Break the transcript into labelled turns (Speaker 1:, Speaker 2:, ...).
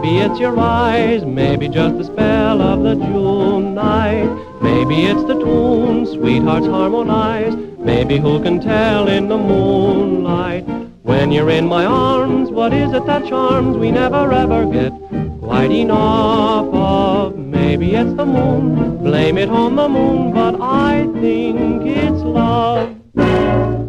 Speaker 1: Maybe it's your eyes, maybe just the spell of the June night. Maybe it's the tune sweethearts harmonize. Maybe who can tell in the moonlight? When you're in my arms, what is it that charms we never ever get quite enough of? Maybe it's the moon, blame it on the moon, but I think it's love.